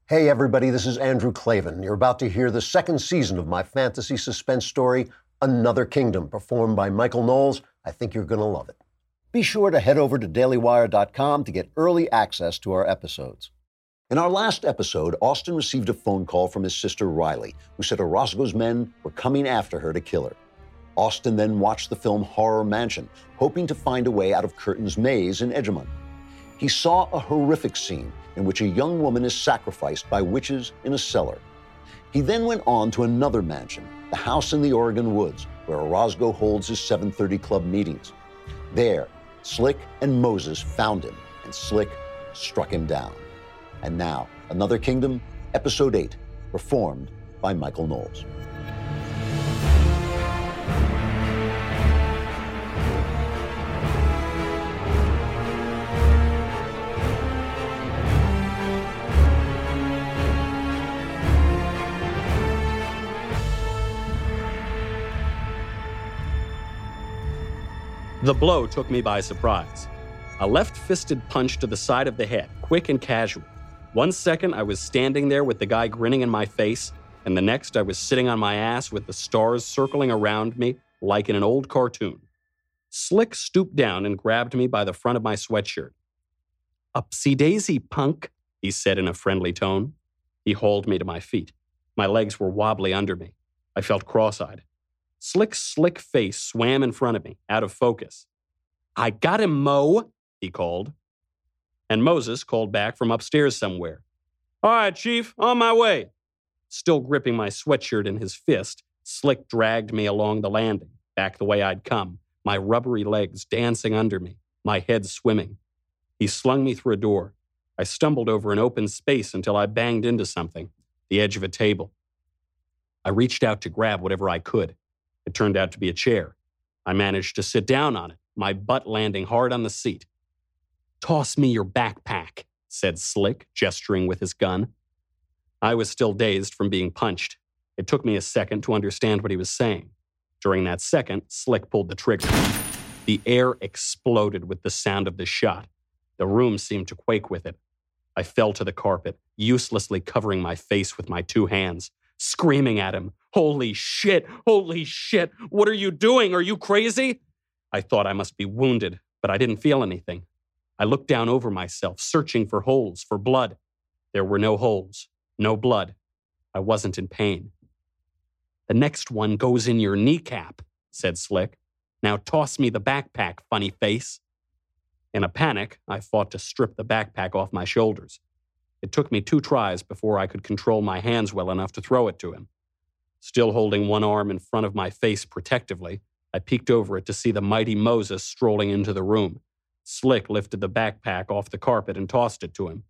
Hey everybody, this is Andrew Klavan. You're about to hear the second season of my fantasy suspense story, Another Kingdom, performed by Michael Knowles. I think you're going to love it. Be sure to head over to dailywire.com to get early access to our episodes. In our last episode, Austin received a phone call from his sister Riley, who said Orozco's men were coming after her to kill her. Austin then watched the film Horror Mansion, hoping to find a way out of Curtin's maze in Edgemont. He saw a horrific scene in which a young woman is sacrificed by witches in a cellar. He then went on to another mansion, the house in the Oregon woods, where Orozco holds his 730 Club meetings. There, Slick and Moses found him, and Slick struck him down. And now, Another Kingdom, Episode 8, performed by Michael Knowles. The blow took me by surprise. A left-fisted punch to the side of the head, quick and casual. 1 second, I was standing there with the guy grinning in my face, and the next, I was sitting on my ass with the stars circling around me like in an old cartoon. Slick stooped down and grabbed me by the front of my sweatshirt. "Upsy-daisy, punk," he said in a friendly tone. He hauled me to my feet. My legs were wobbly under me. I felt cross-eyed. Slick's slick face swam in front of me, out of focus. "I got him, Mo," he called. And Moses called back from upstairs somewhere. "All right, Chief, on my way." Still gripping my sweatshirt in his fist, Slick dragged me along the landing, back the way I'd come, my rubbery legs dancing under me, my head swimming. He slung me through a door. I stumbled over an open space until I banged into something, the edge of a table. I reached out to grab whatever I could. It turned out to be a chair. I managed to sit down on it, my butt landing hard on the seat. "Toss me your backpack," said Slick, gesturing with his gun. I was still dazed from being punched. It took me a second to understand what he was saying. During that second, Slick pulled the trigger. The air exploded with the sound of the shot. The room seemed to quake with it. I fell to the carpet, uselessly covering my face with my two hands, screaming at him. Holy shit! What are you doing? Are you crazy?" I thought I must be wounded, but I didn't feel anything. I looked down over myself, searching for holes, for blood. There were no holes, no blood. I wasn't in pain. "The next one goes in your kneecap," said Slick. "Now toss me the backpack, funny face." In a panic, I fought to strip the backpack off my shoulders. It took me 2 tries before I could control my hands well enough to throw it to him. Still holding one arm in front of my face protectively, I peeked over it to see the mighty Moses strolling into the room. Slick lifted the backpack off the carpet and tossed it to him.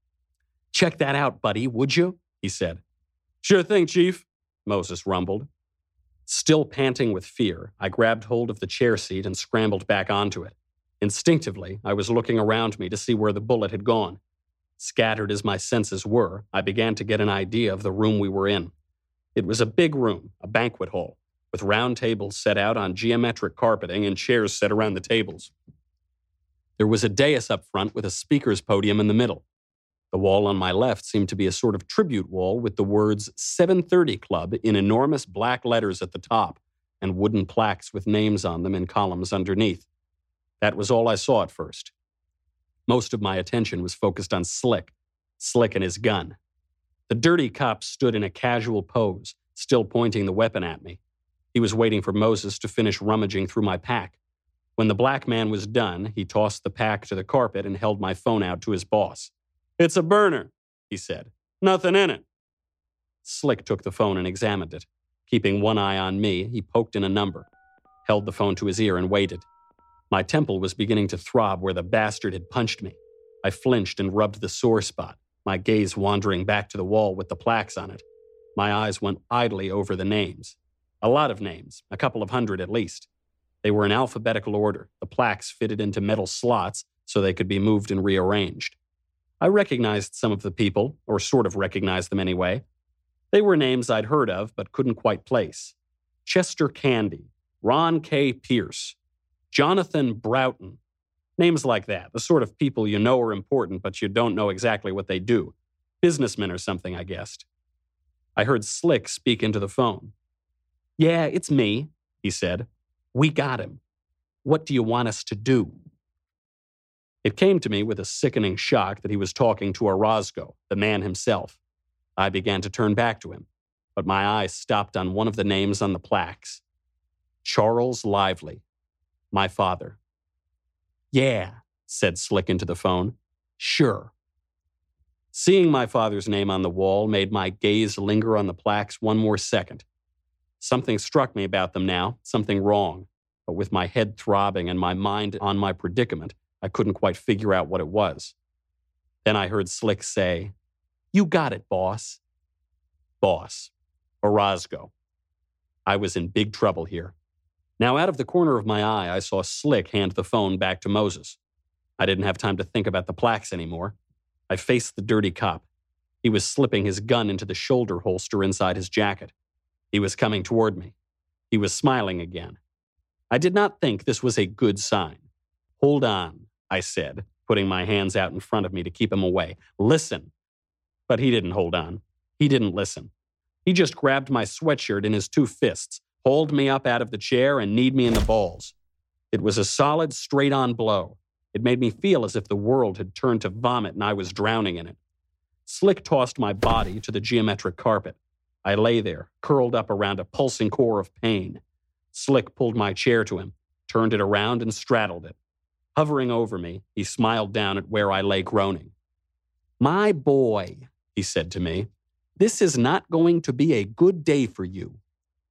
"Check that out, buddy, would you?" he said. "Sure thing, Chief," Moses rumbled. Still panting with fear, I grabbed hold of the chair seat and scrambled back onto it. Instinctively, I was looking around me to see where the bullet had gone. Scattered as my senses were, I began to get an idea of the room we were in. It was a big room, a banquet hall, with round tables set out on geometric carpeting and chairs set around the tables. There was a dais up front with a speaker's podium in the middle. The wall on my left seemed to be a sort of tribute wall with the words 730 Club in enormous black letters at the top and wooden plaques with names on them in columns underneath. That was all I saw at first. Most of my attention was focused on Slick and his gun. The dirty cop stood in a casual pose, still pointing the weapon at me. He was waiting for Moses to finish rummaging through my pack. When the black man was done, he tossed the pack to the carpet and held my phone out to his boss. "It's a burner," he said. "Nothing in it." Slick took the phone and examined it. Keeping one eye on me, he poked in a number, held the phone to his ear and waited. My temple was beginning to throb where the bastard had punched me. I flinched and rubbed the sore spot, my gaze wandering back to the wall with the plaques on it. My eyes went idly over the names. A lot of names, a couple of hundred at least. They were in alphabetical order, the plaques fitted into metal slots so they could be moved and rearranged. I recognized some of the people, or sort of recognized them anyway. They were names I'd heard of but couldn't quite place. Chester Candy, Ron K. Pierce, Jonathan Broughton. Names like that, the sort of people you know are important but you don't know exactly what they do. Businessman or something, I guessed. I heard Slick speak into the phone. "Yeah, it's me," he said. "We got him. What do you want us to do?" It came to me with a sickening shock that he was talking to Orozco, the man himself. I began to turn back to him, but my eyes stopped on one of the names on the plaques. Charles Lively, my father. "Yeah," said Slick into the phone. "Sure." Seeing my father's name on the wall made my gaze linger on the plaques one more second. Something struck me about them now, something wrong, but with my head throbbing and my mind on my predicament, I couldn't quite figure out what it was. Then I heard Slick say, "You got it, boss." Boss. Orozco. I was in big trouble here. Now, out of the corner of my eye, I saw Slick hand the phone back to Moses. I didn't have time to think about the plaques anymore. I faced the dirty cop. He was slipping his gun into the shoulder holster inside his jacket. He was coming toward me. He was smiling again. I did not think this was a good sign. "Hold on," I said, putting my hands out in front of me to keep him away. "Listen." But he didn't hold on. He didn't listen. He just grabbed my sweatshirt in his two fists, hauled me up out of the chair, and kneed me in the balls. It was a solid, straight-on blow. It made me feel as if the world had turned to vomit and I was drowning in it. Slick tossed my body to the geometric carpet. I lay there, curled up around a pulsing core of pain. Slick pulled my chair to him, turned it around, and straddled it. Hovering over me, he smiled down at where I lay groaning. "My boy," he said to me, "this is not going to be a good day for you."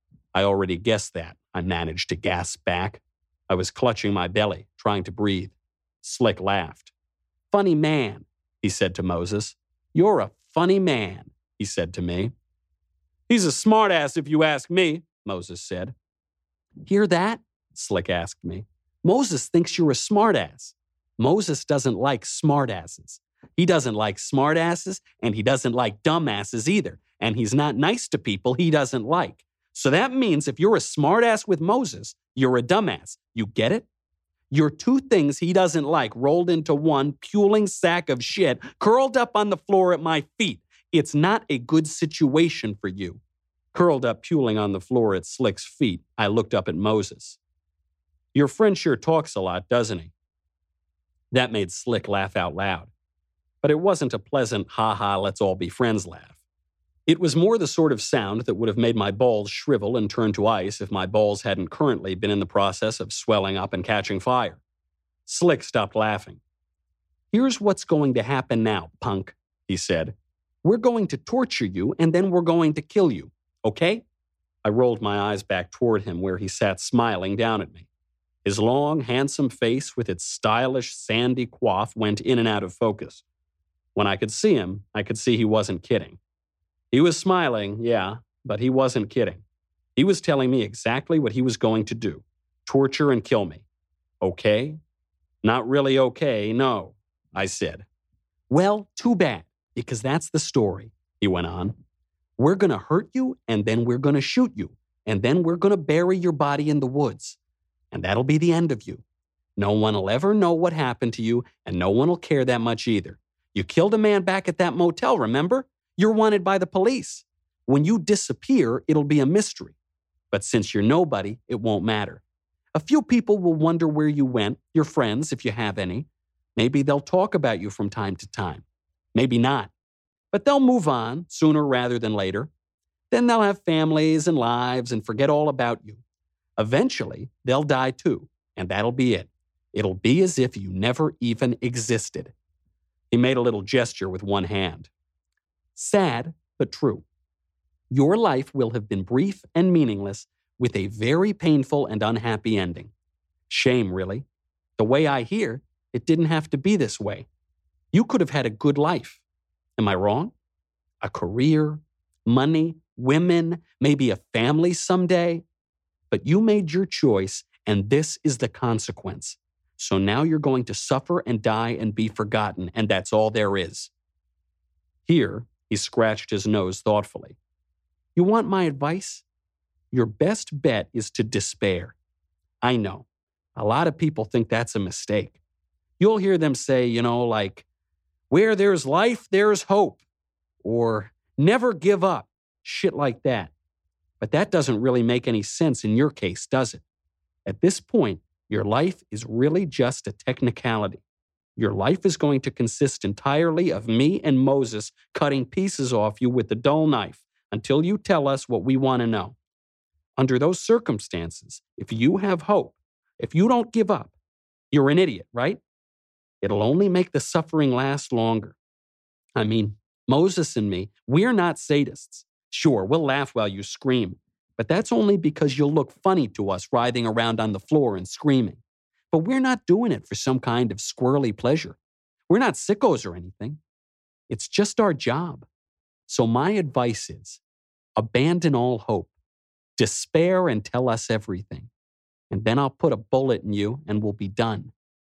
I already guessed that, I managed to gasp back. I was clutching my belly, trying to breathe. Slick laughed. "Funny man," he said to Moses. "You're a funny man," he said to me. "He's a smartass if you ask me," Moses said. "Hear that?" Slick asked me. "Moses thinks you're a smartass." Moses doesn't like smartasses. He doesn't like smartasses, and he doesn't like dumbasses either. And he's not nice to people he doesn't like. So that means if you're a smartass with Moses, you're a dumbass. You get it? You're two things he doesn't like rolled into one puling sack of shit curled up on the floor at my feet. It's not a good situation for you. Curled up puling on the floor at Slick's feet, I looked up at Moses. "Your friend sure talks a lot, doesn't he?" That made Slick laugh out loud. But it wasn't a pleasant, ha-ha, let's all be friends laugh. It was more the sort of sound that would have made my balls shrivel and turn to ice if my balls hadn't currently been in the process of swelling up and catching fire. Slick stopped laughing. "Here's what's going to happen now, punk," he said. "We're going to torture you, and then we're going to kill you, okay?" I rolled my eyes back toward him where he sat smiling down at me. His long, handsome face with its stylish, sandy coif went in and out of focus. When I could see him, I could see he wasn't kidding. He was smiling, yeah, but he wasn't kidding. He was telling me exactly what he was going to do. Torture and kill me. Okay? Not really okay, no, I said. "Well, too bad, because that's the story," he went on. "We're going to hurt you, and then we're going to shoot you, and then we're going to bury your body in the woods. And that'll be the end of you. No one will ever know what happened to you, and no one will care that much either. You killed a man back at that motel, remember? You're wanted by the police. When you disappear, it'll be a mystery. But since you're nobody, it won't matter. A few people will wonder where you went, your friends, if you have any. Maybe they'll talk about you from time to time. Maybe not. But they'll move on, sooner rather than later. Then they'll have families and lives and forget all about you. Eventually, they'll die too, and that'll be it. It'll be as if you never even existed." He made a little gesture with one hand. "Sad, but true. Your life will have been brief and meaningless with a very painful and unhappy ending. Shame, really. The way I hear, it didn't have to be this way. You could have had a good life. Am I wrong? A career, money, women, maybe a family someday. But you made your choice, and this is the consequence. So now you're going to suffer and die and be forgotten, and that's all there is." Here, he scratched his nose thoughtfully. "You want my advice? Your best bet is to despair. I know. A lot of people think that's a mistake. You'll hear them say, like, where there's life, there's hope. or never give up, shit like that. But that doesn't really make any sense in your case, does it? At this point, your life is really just a technicality. Your life is going to consist entirely of me and Moses cutting pieces off you with the dull knife until you tell us what we want to know. Under those circumstances, if you have hope, if you don't give up, you're an idiot, right? It'll only make the suffering last longer. I mean, Moses and me, we're not sadists. Sure, we'll laugh while you scream, but that's only because you'll look funny to us writhing around on the floor and screaming. But we're not doing it for some kind of squirrely pleasure. We're not sickos or anything. It's just our job. So my advice is, abandon all hope. Despair and tell us everything. And then I'll put a bullet in you and we'll be done.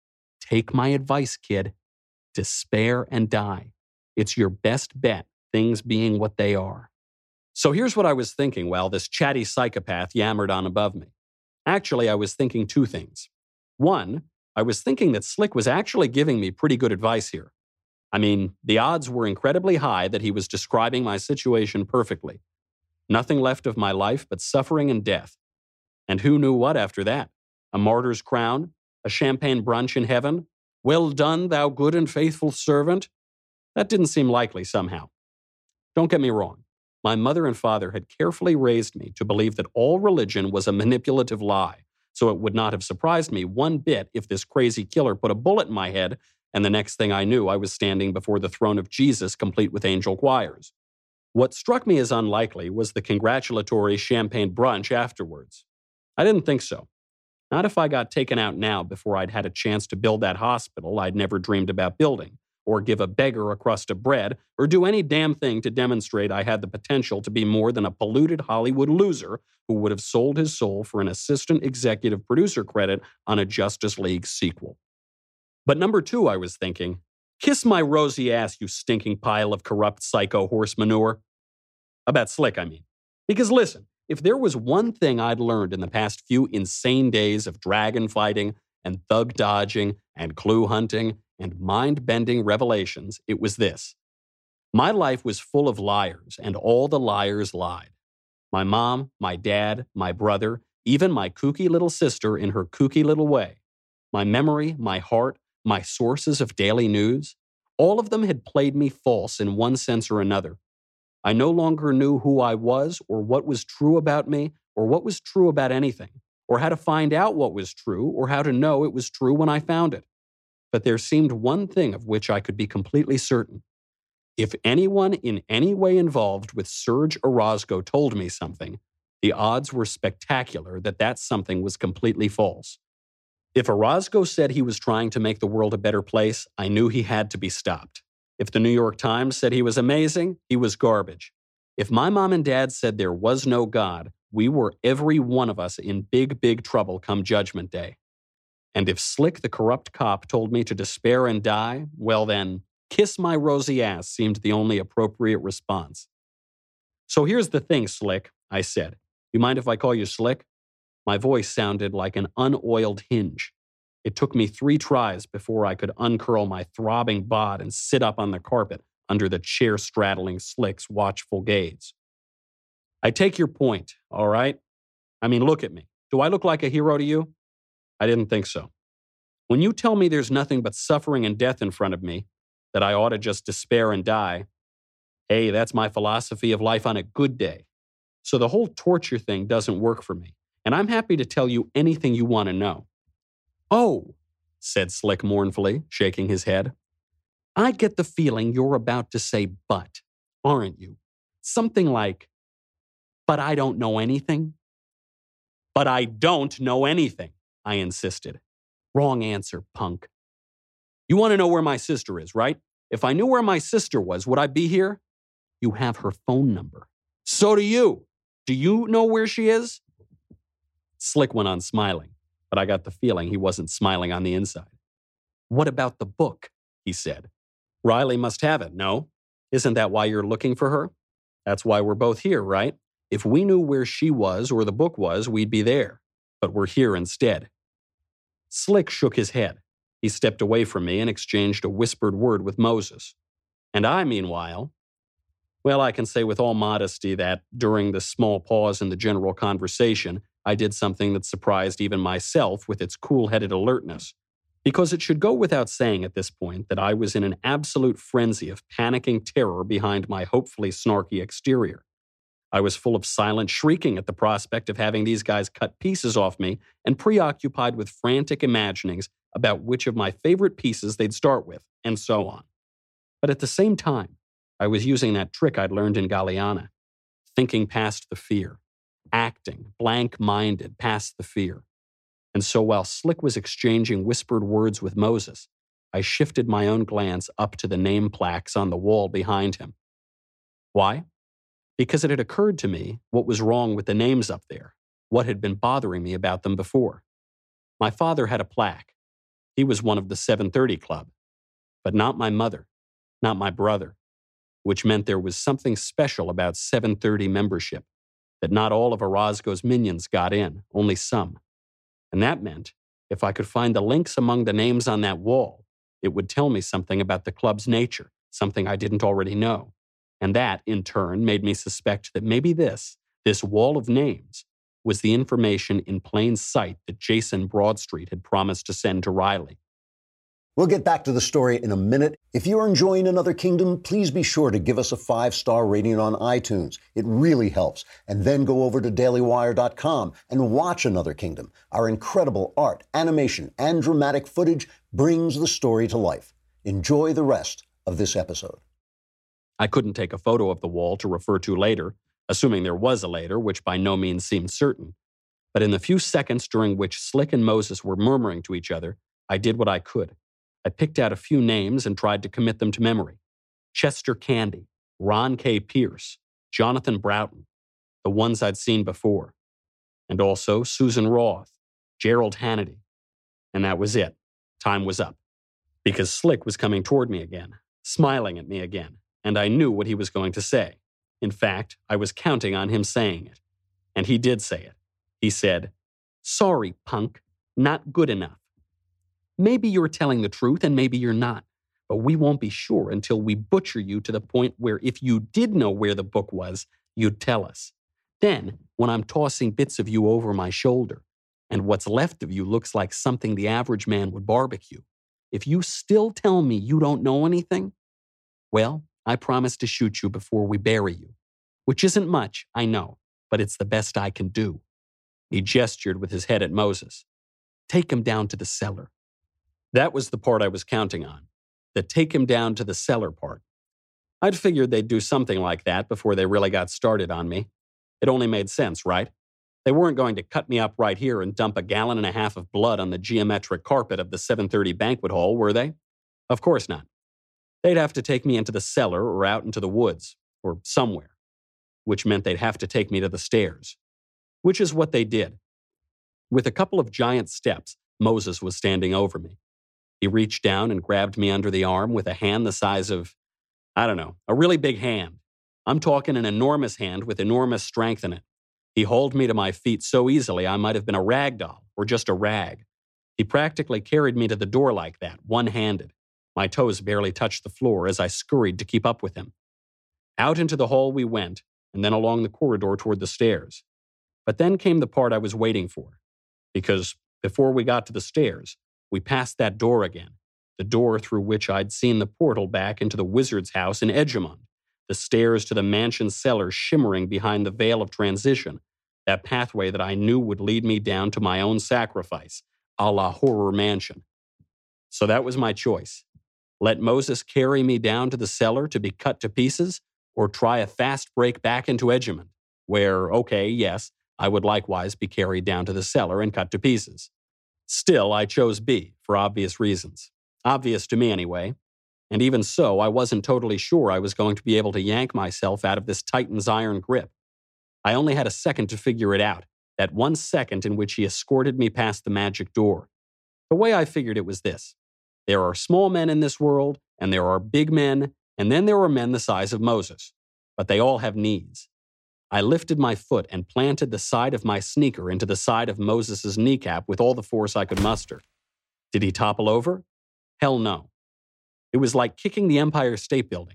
Take my advice, kid. Despair and die. It's your best bet, things being what they are. So here's what I was thinking while this chatty psychopath yammered on above me. Actually, I was thinking two things. One, I was thinking that Slick was actually giving me pretty good advice here. I mean, the odds were incredibly high that he was describing my situation perfectly. Nothing left of my life but suffering and death. And who knew what after that? A martyr's crown? A champagne brunch in heaven? Well done, thou good and faithful servant? That didn't seem likely somehow. Don't get me wrong. My mother and father had carefully raised me to believe that all religion was a manipulative lie, so it would not have surprised me one bit if this crazy killer put a bullet in my head and the next thing I knew I was standing before the throne of Jesus complete with angel choirs. What struck me as unlikely was the congratulatory champagne brunch afterwards. I didn't think so. Not if I got taken out now before I'd had a chance to build that hospital I'd never dreamed about building, or give a beggar a crust of bread, or do any damn thing to demonstrate I had the potential to be more than a polluted Hollywood loser who would have sold his soul for an assistant executive producer credit on a Justice League sequel. But number two, I was thinking, kiss my rosy ass, you stinking pile of corrupt psycho horse manure. About Slick, I mean. Because listen, if there was one thing I'd learned in the past few insane days of dragon fighting and thug dodging and clue hunting and mind-bending revelations, it was this. My life was full of liars, and all the liars lied. My mom, my dad, my brother, even my kooky little sister in her kooky little way. My memory, my heart, my sources of daily news, all of them had played me false in one sense or another. I no longer knew who I was or what was true about me or what was true about anything, or how to find out what was true or how to know it was true when I found it. But there seemed one thing of which I could be completely certain. If anyone in any way involved with Serge Orozco told me something, the odds were spectacular that that something was completely false. If Orozco said he was trying to make the world a better place, I knew he had to be stopped. If the New York Times said he was amazing, he was garbage. If my mom and dad said there was no God, we were every one of us in big, big trouble come Judgment Day. And if Slick the corrupt cop told me to despair and die, well then, kiss my rosy ass seemed the only appropriate response. So here's the thing, Slick, I said. You mind if I call you Slick? My voice sounded like an unoiled hinge. It took me 3 tries before I could uncurl my throbbing bod and sit up on the carpet under the chair-straddling Slick's watchful gaze. I take your point, all right? I mean, look at me. Do I look like a hero to you? I didn't think so. When you tell me there's nothing but suffering and death in front of me, that I ought to just despair and die, hey, that's my philosophy of life on a good day. So the whole torture thing doesn't work for me, and I'm happy to tell you anything you want to know. Oh, said Slick mournfully, shaking his head. I get the feeling you're about to say but, aren't you? Something like, but I don't know anything. But I don't know anything, I insisted. Wrong answer, punk. You want to know where my sister is, right? If I knew where my sister was, would I be here? You have her phone number. So do you. Do you know where she is? Slick went on smiling, but I got the feeling he wasn't smiling on the inside. What about the book? He said. Riley must have it, no? Isn't that why you're looking for her? That's why we're both here, right? If we knew where she was or the book was, we'd be there. But we're here instead. Slick shook his head. He stepped away from me and exchanged a whispered word with Moses. And I, meanwhile, Well, I can say with all modesty that during the small pause in the general conversation, I did something that surprised even myself with its cool-headed alertness. Because it should go without saying at this point that I was in an absolute frenzy of panicking terror behind my hopefully snarky exterior. I was full of silent shrieking at the prospect of having these guys cut pieces off me and preoccupied with frantic imaginings about which of my favorite pieces they'd start with, and so on. But at the same time, I was using that trick I'd learned in Galiana, thinking past the fear, acting blank-minded past the fear. And so while Slick was exchanging whispered words with Moses, I shifted my own glance up to the name plaques on the wall behind him. Why? Because it had occurred to me what was wrong with the names up there, what had been bothering me about them before. My father had a plaque. He was one of the 730 Club. But not my mother, not my brother, which meant there was something special about 730 membership, that not all of Orozco's minions got in, only some. And that meant, if I could find the links among the names on that wall, it would tell me something about the club's nature, something I didn't already know. And that, in turn, made me suspect that maybe this wall of names, was the information in plain sight that Jason Broadstreet had promised to send to Riley. We'll get back to the story in a minute. If you're enjoying Another Kingdom, please be sure to give us a 5-star rating on iTunes. It really helps. And then go over to dailywire.com and watch Another Kingdom. Our incredible art, animation, and dramatic footage brings the story to life. Enjoy the rest of this episode. I couldn't take a photo of the wall to refer to later, assuming there was a later, which by no means seemed certain. But in the few seconds during which Slick and Moses were murmuring to each other, I did what I could. I picked out a few names and tried to commit them to memory. Chester Candy, Ron K. Pierce, Jonathan Broughton, the ones I'd seen before. And also Susan Roth, Gerald Hannity. And that was it. Time was up. Because Slick was coming toward me again, smiling at me again, and I knew what he was going to say. In fact, I was counting on him saying it. And he did say it. He said, "Sorry, punk, not good enough. Maybe you're telling the truth and maybe you're not, but we won't be sure until we butcher you to the point where if you did know where the book was, you'd tell us. Then, when I'm tossing bits of you over my shoulder, and what's left of you looks like something the average man would barbecue, if you still tell me you don't know anything, well, I promise to shoot you before we bury you. Which isn't much, I know, but it's the best I can do." He gestured with his head at Moses. "Take him down to the cellar." That was the part I was counting on, the take him down to the cellar part. I'd figured they'd do something like that before they really got started on me. It only made sense, right? They weren't going to cut me up right here and dump 1.5 gallons of blood on the geometric carpet of the 730 banquet hall, were they? Of course not. They'd have to take me into the cellar or out into the woods, or somewhere, which meant they'd have to take me to the stairs, which is what they did. With a couple of giant steps, Moses was standing over me. He reached down and grabbed me under the arm with a hand the size of, a really big hand. I'm talking an enormous hand with enormous strength in it. He hauled me to my feet so easily I might have been a rag doll or just a rag. He practically carried me to the door like that, one-handed. My toes barely touched the floor as I scurried to keep up with him. Out into the hall we went, and then along the corridor toward the stairs. But then came the part I was waiting for. Because before we got to the stairs, we passed that door again, the door through which I'd seen the portal back into the wizard's house in Edgemont, the stairs to the mansion cellar shimmering behind the veil of transition, that pathway that I knew would lead me down to my own sacrifice, a la Horror Mansion. So that was my choice. Let Moses carry me down to the cellar to be cut to pieces, or try a fast break back into Edgemont, where, okay, yes, I would likewise be carried down to the cellar and cut to pieces. Still, I chose B, for obvious reasons. Obvious to me, anyway. And even so, I wasn't totally sure I was going to be able to yank myself out of this Titan's iron grip. I only had a second to figure it out, that 1 second in which he escorted me past the magic door. The way I figured it was this. There are small men in this world, and there are big men, and then there are men the size of Moses. But they all have needs. I lifted my foot and planted the side of my sneaker into the side of Moses's kneecap with all the force I could muster. Did he topple over? Hell no. It was like kicking the Empire State Building.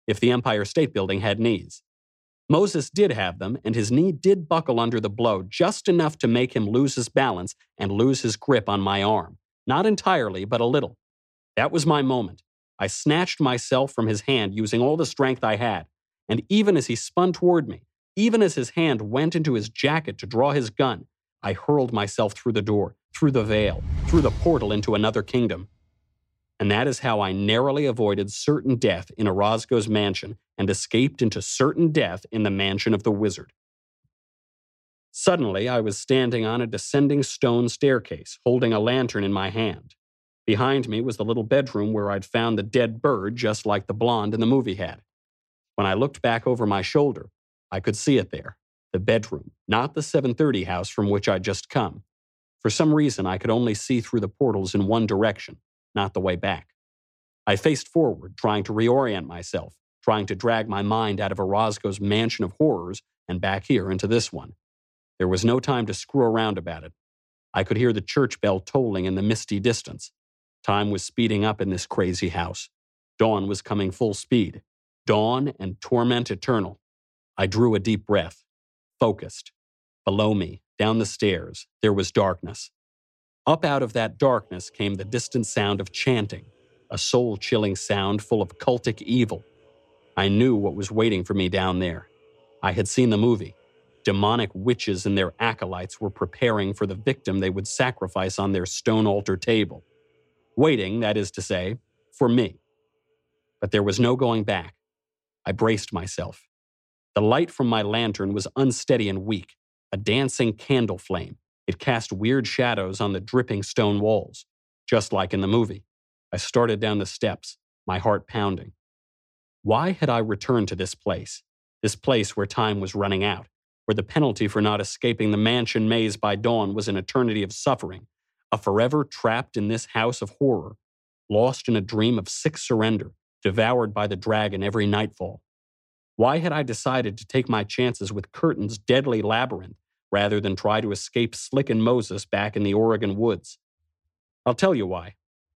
if the Empire State Building had knees. Moses did have them, and his knee did buckle under the blow just enough to make him lose his balance and lose his grip on my arm. Not entirely, but a little. That was my moment. I snatched myself from his hand using all the strength I had, and even as he spun toward me, even as his hand went into his jacket to draw his gun, I hurled myself through the door, through the veil, through the portal into another kingdom. And that is how I narrowly avoided certain death in Orozco's mansion and escaped into certain death in the mansion of the wizard. Suddenly, I was standing on a descending stone staircase, holding a lantern in my hand. Behind me was the little bedroom where I'd found the dead bird just like the blonde in the movie had. When I looked back over my shoulder, I could see it there, the bedroom, not the 730 house from which I'd just come. For some reason, I could only see through the portals in one direction, not the way back. I faced forward, trying to reorient myself, trying to drag my mind out of Orozco's mansion of horrors and back here into this one. There was no time to screw around about it. I could hear the church bell tolling in the misty distance. Time was speeding up in this crazy house. Dawn was coming full speed. Dawn and torment eternal. I drew a deep breath, focused. Below me, down the stairs, there was darkness. Up out of that darkness came the distant sound of chanting, a soul-chilling sound full of cultic evil. I knew what was waiting for me down there. I had seen the movie. Demonic witches and their acolytes were preparing for the victim they would sacrifice on their stone altar table. Waiting, that is to say, for me. But there was no going back. I braced myself. The light from my lantern was unsteady and weak, a dancing candle flame. It cast weird shadows on the dripping stone walls, just like in the movie. I started down the steps, my heart pounding. Why had I returned to this place where time was running out, where the penalty for not escaping the mansion maze by dawn was an eternity of suffering, a forever trapped in this house of horror, lost in a dream of sick surrender, devoured by the dragon every nightfall? Why had I decided to take my chances with Curtin's deadly labyrinth rather than try to escape Slick and Moses back in the Oregon woods? I'll tell you why.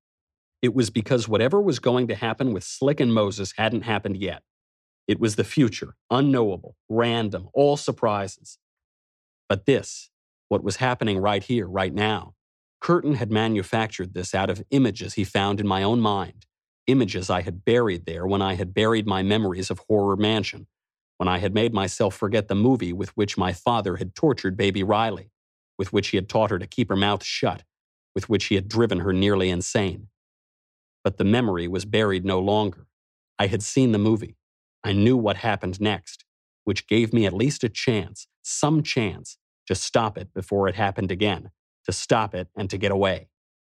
It was because whatever was going to happen with Slick and Moses hadn't happened yet. It was the future, unknowable, random, all surprises. But this, what was happening right here, right now, Curtin had manufactured this out of images he found in my own mind, images I had buried there when I had buried my memories of Horror Mansion, when I had made myself forget the movie with which my father had tortured baby Riley, with which he had taught her to keep her mouth shut, with which he had driven her nearly insane. But the memory was buried no longer. I had seen the movie. I knew what happened next, which gave me at least a chance, some chance, to stop it before it happened again, to stop it and to get away.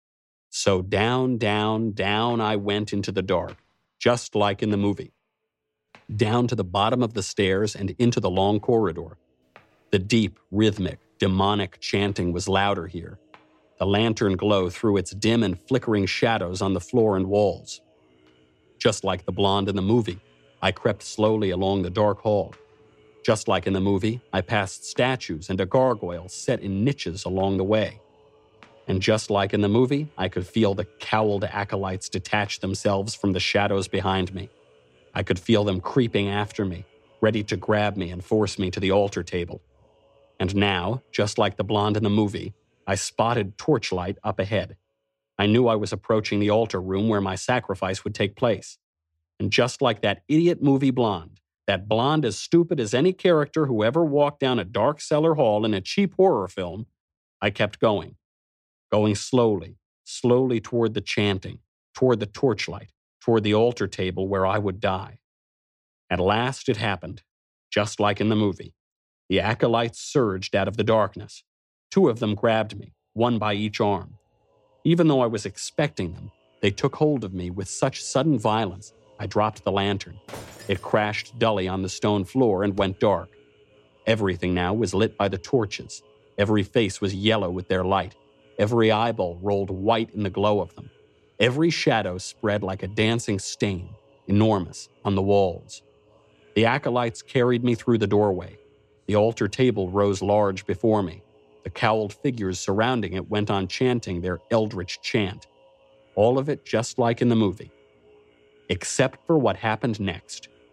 So down, down, down I went into the dark, just like in the movie. Down to the bottom of the stairs and into the long corridor. The deep, rhythmic, demonic chanting was louder here. The lantern glow threw its dim and flickering shadows on the floor and walls. Just like the blonde in the movie, I crept slowly along the dark hall. Just like in the movie, I passed statues and a gargoyle set in niches along the way. And just like in the movie, I could feel the cowled acolytes detach themselves from the shadows behind me. I could feel them creeping after me, ready to grab me and force me to the altar table. And now, just like the blonde in the movie, I spotted torchlight up ahead. I knew I was approaching the altar room where my sacrifice would take place. And just like that idiot movie blonde, that blonde as stupid as any character who ever walked down a dark cellar hall in a cheap horror film, I kept going. Going slowly, slowly toward the chanting, toward the torchlight, toward the altar table where I would die. At last it happened, just like in the movie. The acolytes surged out of the darkness. 2 of them grabbed me, 1 by each arm. Even though I was expecting them, they took hold of me with such sudden violence, I dropped the lantern. It crashed dully on the stone floor and went dark. Everything now was lit by the torches. Every face was yellow with their light. Every eyeball rolled white in the glow of them. Every shadow spread like a dancing stain, enormous, on the walls. The acolytes carried me through the doorway. The altar table rose large before me. The cowled figures surrounding it went on chanting their eldritch chant. All of it just like in the movie. Except for what happened next.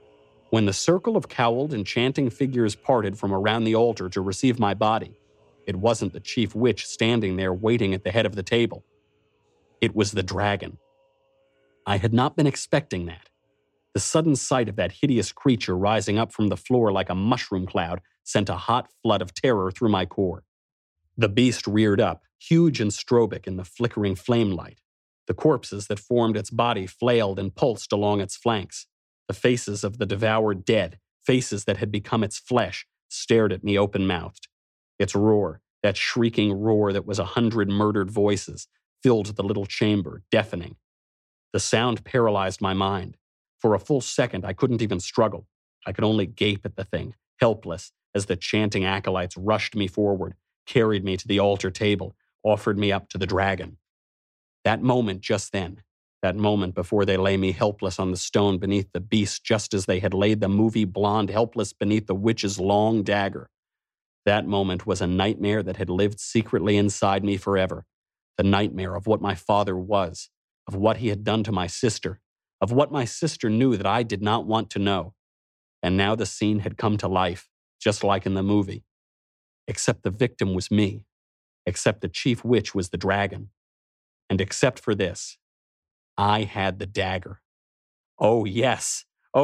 When the circle of cowled and chanting figures parted from around the altar to receive my body, it wasn't the chief witch standing there waiting at the head of the table. It was the dragon. I had not been expecting that. The sudden sight of that hideous creature rising up from the floor like a mushroom cloud sent a hot flood of terror through my core. The beast reared up, huge and strobic in the flickering flame light. The corpses that formed its body flailed and pulsed along its flanks. The faces of the devoured dead, faces that had become its flesh, stared at me open-mouthed. Its roar, that shrieking roar that was 100 murdered voices, filled the little chamber, deafening. The sound paralyzed my mind. For a full second, I couldn't even struggle. I could only gape at the thing, helpless, as the chanting acolytes rushed me forward, carried me to the altar table, offered me up to the dragon. That moment just then, that moment before they lay me helpless on the stone beneath the beast just as they had laid the movie blonde helpless beneath the witch's long dagger. That moment was a nightmare that had lived secretly inside me forever. The nightmare of what my father was, of what he had done to my sister, of what my sister knew that I did not want to know. And now the scene had come to life, just like in the movie. Except the victim was me. Except the chief witch was the dragon. And except for this, I had the dagger. Oh yes,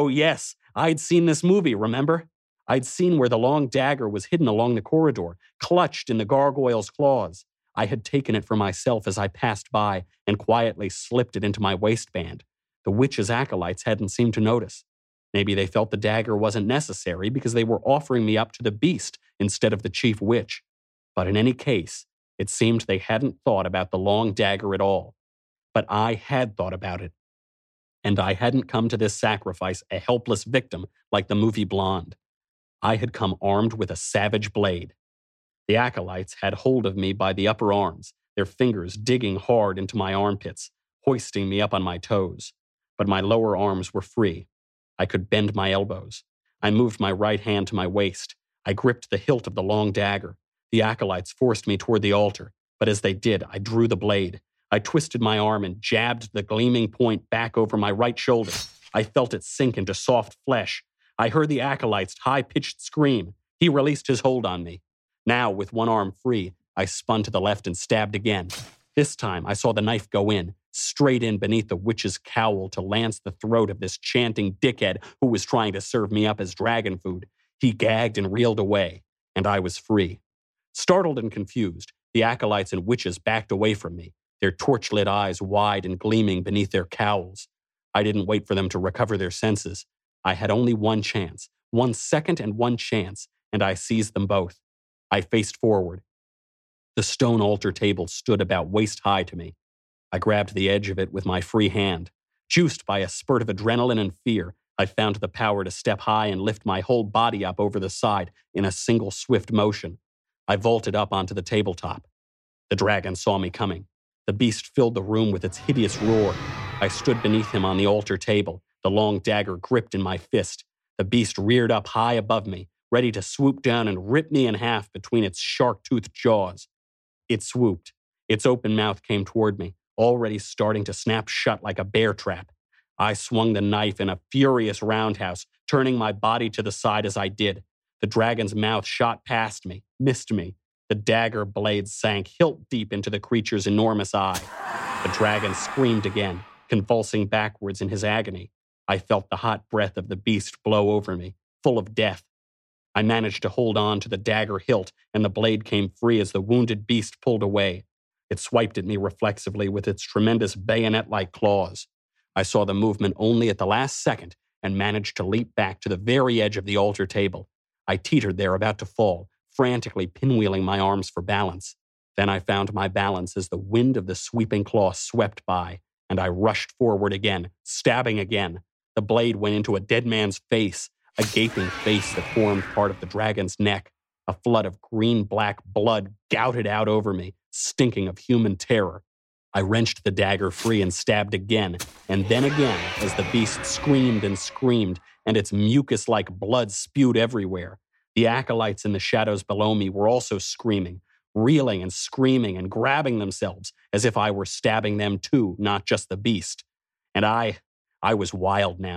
I'd seen this movie, remember? I'd seen where the long dagger was hidden along the corridor, clutched in the gargoyle's claws. I had taken it for myself as I passed by and quietly slipped it into my waistband. The witch's acolytes hadn't seemed to notice. Maybe they felt the dagger wasn't necessary because they were offering me up to the beast instead of the chief witch. But in any case, it seemed they hadn't thought about the long dagger at all. But I had thought about it. And I hadn't come to this sacrifice a helpless victim like the movie Blonde. I had come armed with a savage blade. The acolytes had hold of me by the upper arms, their fingers digging hard into my armpits, hoisting me up on my toes. But my lower arms were free. I could bend my elbows. I moved my right hand to my waist. I gripped the hilt of the long dagger. The acolytes forced me toward the altar, but as they did, I drew the blade. I twisted my arm and jabbed the gleaming point back over my right shoulder. I felt it sink into soft flesh. I heard the acolyte's high-pitched scream. He released his hold on me. Now, with one arm free, I spun to the left and stabbed again. This time, I saw the knife go in, straight in beneath the witch's cowl to lance the throat of this chanting dickhead who was trying to serve me up as dragon food. He gagged and reeled away, and I was free. Startled and confused, the acolytes and witches backed away from me, their torch-lit eyes wide and gleaming beneath their cowls. I didn't wait for them to recover their senses. I had only one chance, 1 second and one chance, and I seized them both. I faced forward. The stone altar table stood about waist-high to me. I grabbed the edge of it with my free hand. Juiced by a spurt of adrenaline and fear, I found the power to step high and lift my whole body up over the side in a single swift motion. I vaulted up onto the tabletop. The dragon saw me coming. The beast filled the room with its hideous roar. I stood beneath him on the altar table, the long dagger gripped in my fist. The beast reared up high above me, ready to swoop down and rip me in half between its shark-toothed jaws. It swooped. Its open mouth came toward me, already starting to snap shut like a bear trap. I swung the knife in a furious roundhouse, turning my body to the side as I did. The dragon's mouth shot past me, missed me. The dagger blade sank hilt deep into the creature's enormous eye. The dragon screamed again, convulsing backwards in his agony. I felt the hot breath of the beast blow over me, full of death. I managed to hold on to the dagger hilt, and the blade came free as the wounded beast pulled away. It swiped at me reflexively with its tremendous bayonet-like claws. I saw the movement only at the last second and managed to leap back to the very edge of the altar table. I teetered there about to fall, frantically pinwheeling my arms for balance. Then I found my balance as the wind of the sweeping claw swept by, and I rushed forward again, stabbing again. The blade went into a dead man's face, a gaping face that formed part of the dragon's neck. A flood of green-black blood gouted out over me, stinking of human terror. I wrenched the dagger free and stabbed again, and then again as the beast screamed and screamed, and its mucus-like blood spewed everywhere. The acolytes in the shadows below me were also screaming, reeling and screaming and grabbing themselves as if I were stabbing them too, not just the beast. And I was wild now,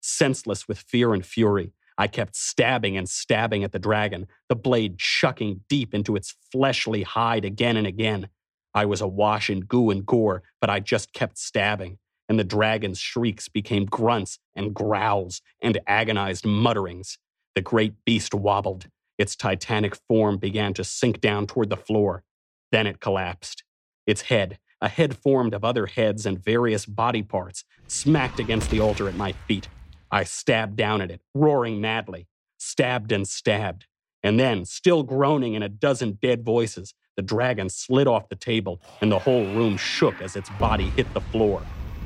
Senseless with fear and fury, I kept stabbing and stabbing at the dragon, the blade chucking deep into its fleshly hide again and again. I was awash in goo and gore, but I just kept stabbing, and the dragon's shrieks became grunts and growls and agonized mutterings. The great beast wobbled. Its titanic form began to sink down toward the floor. Then it collapsed. Its head, a head formed of other heads and various body parts, smacked against the altar at my feet. I stabbed down at it, roaring madly, stabbed and stabbed. And then, still groaning in a dozen dead voices, the dragon slid off the table and the whole room shook as its body hit the floor.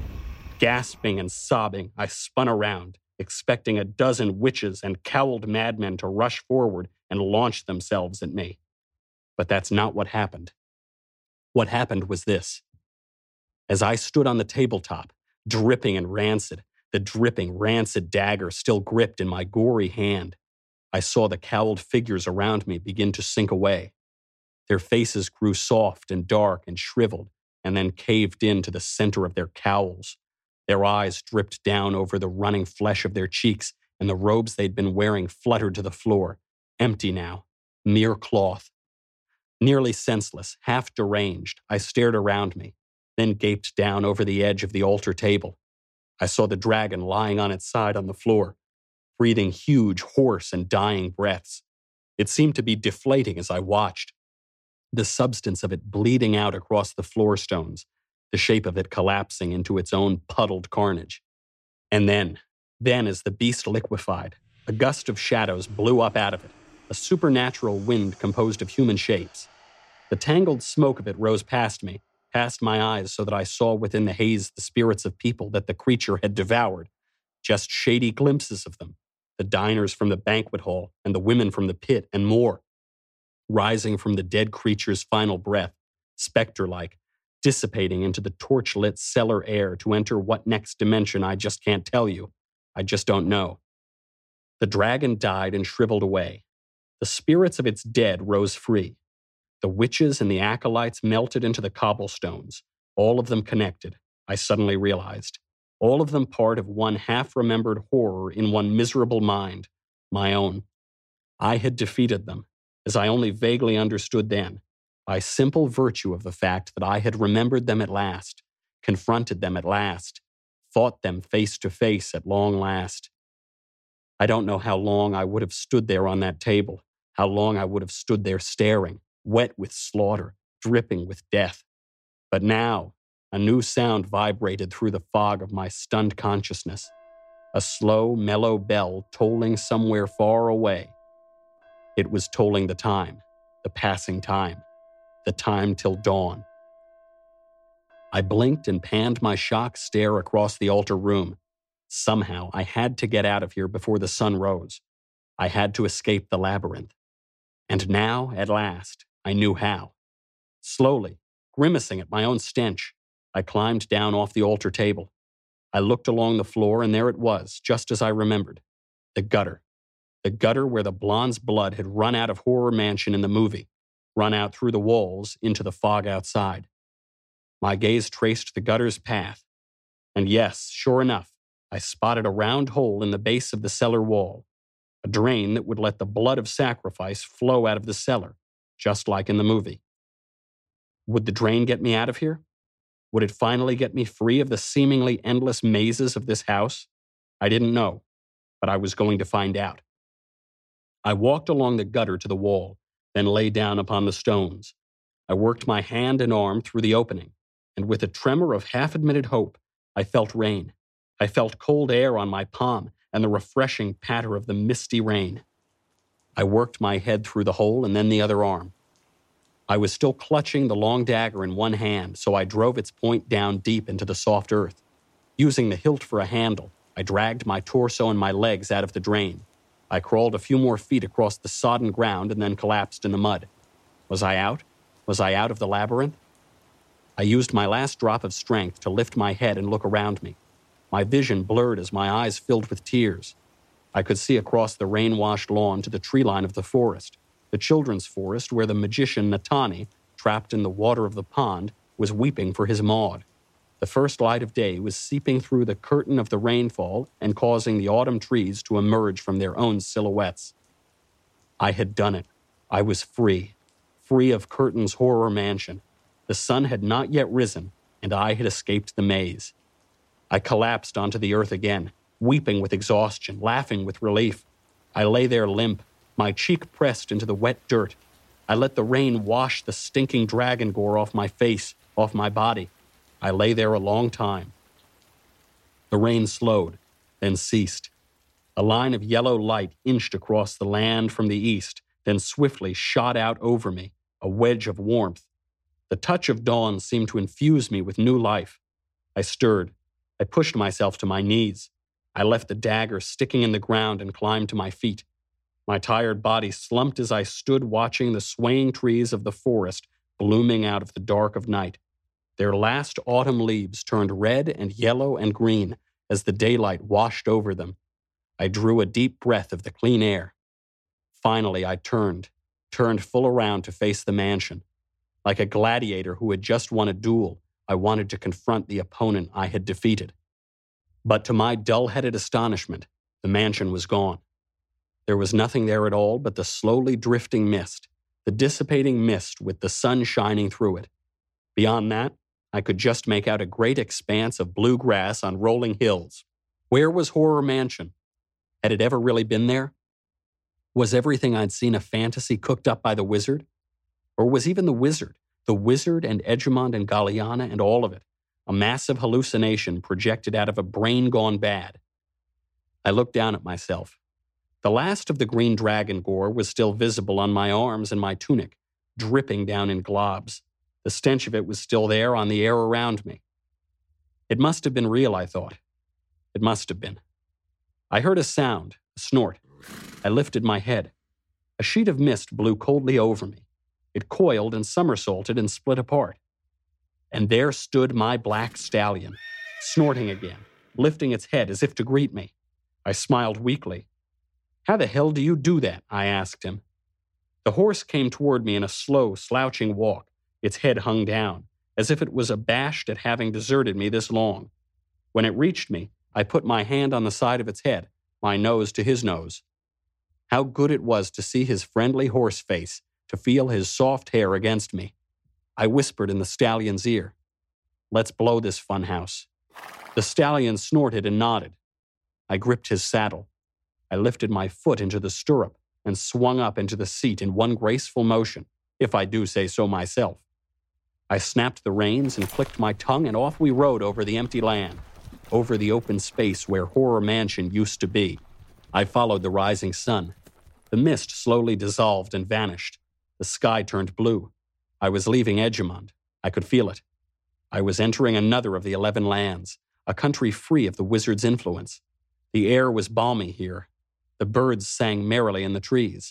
Gasping and sobbing, I spun around, expecting a dozen witches and cowled madmen to rush forward and launch themselves at me. But that's not what happened. What happened was this. As I stood on the tabletop, dripping and rancid, the dripping, rancid dagger still gripped in my gory hand, I saw the cowled figures around me begin to sink away. Their faces grew soft and dark and shriveled, and then caved into the center of their cowls. Their eyes dripped down over the running flesh of their cheeks, and the robes they'd been wearing fluttered to the floor, empty now, mere cloth. Nearly senseless, half deranged, I stared around me, then gaped down over the edge of the altar table. I saw the dragon lying on its side on the floor, breathing huge, hoarse, and dying breaths. It seemed to be deflating as I watched, the substance of it bleeding out across the floor stones, the shape of it collapsing into its own puddled carnage. And then as the beast liquefied, a gust of shadows blew up out of it, a supernatural wind composed of human shapes. The tangled smoke of it rose past me, past my eyes, so that I saw within the haze the spirits of people that the creature had devoured, just shady glimpses of them, the diners from the banquet hall and the women from the pit and more, rising from the dead creature's final breath, specter-like, dissipating into the torch-lit cellar air to enter what next dimension I just can't tell you. I just don't know. The dragon died and shriveled away. The spirits of its dead rose free. The witches and the acolytes melted into the cobblestones, all of them connected, I suddenly realized. All of them part of one half-remembered horror in one miserable mind, my own. I had defeated them, as I only vaguely understood then, by simple virtue of the fact that I had remembered them at last, confronted them at last, fought them face to face at long last. I don't know how long I would have stood there on that table, how long I would have stood there staring, wet with slaughter, dripping with death. But now, a new sound vibrated through the fog of my stunned consciousness, a slow, mellow bell tolling somewhere far away. It was tolling the time, the passing time, the time till dawn. I blinked and panned my shocked stare across the altar room. Somehow, I had to get out of here before the sun rose. I had to escape the labyrinth. And now, at last, I knew how. Slowly, grimacing at my own stench, I climbed down off the altar table. I looked along the floor, and there it was, just as I remembered. The gutter where the blonde's blood had run out of Horror Mansion in the movie, run out through the walls into the fog outside. My gaze traced the gutter's path, and yes, sure enough, I spotted a round hole in the base of the cellar wall, a drain that would let the blood of sacrifice flow out of the cellar, just like in the movie. Would the drain get me out of here? Would it finally get me free of the seemingly endless mazes of this house? I didn't know, but I was going to find out. I walked along the gutter to the wall, then lay down upon the stones. I worked my hand and arm through the opening, and with a tremor of half-admitted hope, I felt rain. I felt cold air on my palm and the refreshing patter of the misty rain. I worked my head through the hole and then the other arm. I was still clutching the long dagger in one hand, so I drove its point down deep into the soft earth. Using the hilt for a handle, I dragged my torso and my legs out of the drain. I crawled a few more feet across the sodden ground and then collapsed in the mud. Was I out? Was I out of the labyrinth? I used my last drop of strength to lift my head and look around me. My vision blurred as my eyes filled with tears. I could see across the rain-washed lawn to the tree line of the forest, the children's forest where the magician Natani, trapped in the water of the pond, was weeping for his Maud. The first light of day was seeping through the curtain of the rainfall and causing the autumn trees to emerge from their own silhouettes. I had done it. I was free of Curtin's horror mansion. The sun had not yet risen, and I had escaped the maze. I collapsed onto the earth again, weeping with exhaustion, laughing with relief. I lay there limp, my cheek pressed into the wet dirt. I let the rain wash the stinking dragon gore off my face, off my body. I lay there a long time. The rain slowed, then ceased. A line of yellow light inched across the land from the east, then swiftly shot out over me, a wedge of warmth. The touch of dawn seemed to infuse me with new life. I stirred. I pushed myself to my knees. I left the dagger sticking in the ground and climbed to my feet. My tired body slumped as I stood watching the swaying trees of the forest blooming out of the dark of night. Their last autumn leaves turned red and yellow and green as the daylight washed over them. I drew a deep breath of the clean air. Finally, I turned full around to face the mansion. Like a gladiator who had just won a duel, I wanted to confront the opponent I had defeated. But to my dull-headed astonishment, the mansion was gone. There was nothing there at all but the slowly drifting mist, the dissipating mist with the sun shining through it. Beyond that, I could just make out a great expanse of blue grass on rolling hills. Where was Horror Mansion? Had it ever really been there? Was everything I'd seen a fantasy cooked up by the wizard? Or was even the wizard and Edgemont and Galliana and all of it, a massive hallucination projected out of a brain gone bad? I looked down at myself. The last of the green dragon gore was still visible on my arms and my tunic, dripping down in globs. The stench of it was still there on the air around me. It must have been real, I thought. It must have been. I heard a sound, a snort. I lifted my head. A sheet of mist blew coldly over me. It coiled and somersaulted and split apart. And there stood my black stallion, snorting again, lifting its head as if to greet me. I smiled weakly. "How the hell do you do that?" I asked him. The horse came toward me in a slow, slouching walk. Its head hung down, as if it was abashed at having deserted me this long. When it reached me, I put my hand on the side of its head, my nose to his nose. How good it was to see his friendly horse face, to feel his soft hair against me. I whispered in the stallion's ear, "Let's blow this funhouse." The stallion snorted and nodded. I gripped his saddle. I lifted my foot into the stirrup and swung up into the seat in one graceful motion, if I do say so myself. I snapped the reins and clicked my tongue, and off we rode over the empty land, over the open space where Horror Mansion used to be. I followed the rising sun. The mist slowly dissolved and vanished. The sky turned blue. I was leaving Edgemont. I could feel it. I was entering another of the 11 lands, a country free of the wizard's influence. The air was balmy here. The birds sang merrily in the trees.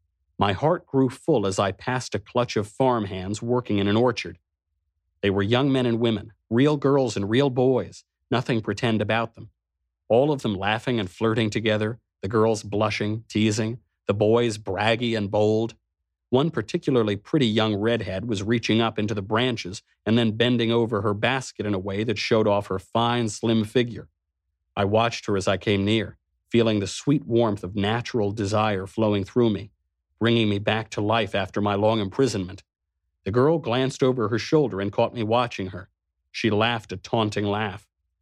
My heart grew full as I passed a clutch of farmhands working in an orchard. They were young men and women, real girls and real boys, nothing pretend about them. All of them laughing and flirting together, the girls blushing, teasing, the boys braggy and bold. One particularly pretty young redhead was reaching up into the branches and then bending over her basket in a way that showed off her fine, slim figure. I watched her as I came near, feeling the sweet warmth of natural desire flowing through me, bringing me back to life after my long imprisonment. The girl glanced over her shoulder and caught me watching her. She laughed a taunting laugh.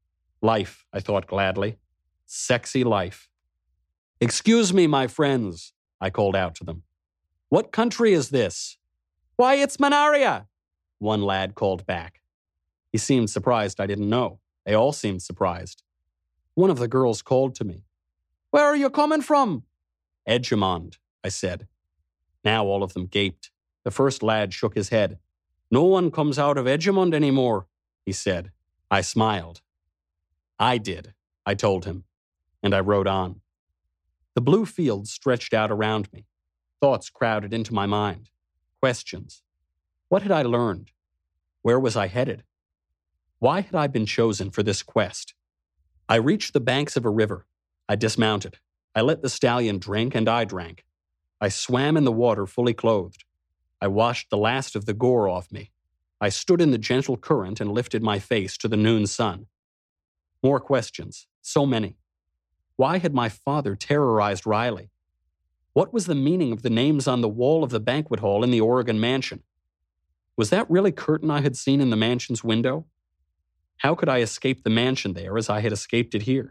Life, I thought gladly. Sexy life. "Excuse me, my friends," I called out to them. "What country is this?" "Why, it's Manaria," one lad called back. He seemed surprised I didn't know. They all seemed surprised. One of the girls called to me. "Where are you coming from?" "Edgemont," I said. Now all of them gaped. The first lad shook his head. "No one comes out of Edgemont anymore," he said. I smiled. "I did," I told him, and I rode on. The blue fields stretched out around me. Thoughts crowded into my mind. Questions. What had I learned? Where was I headed? Why had I been chosen for this quest? I reached the banks of a river. I dismounted. I let the stallion drink, and I drank. I swam in the water fully clothed. I washed the last of the gore off me. I stood in the gentle current and lifted my face to the noon sun. More questions, so many. Why had my father terrorized Riley? What was the meaning of the names on the wall of the banquet hall in the Oregon mansion? Was that really Curtin I had seen in the mansion's window? How could I escape the mansion there as I had escaped it here?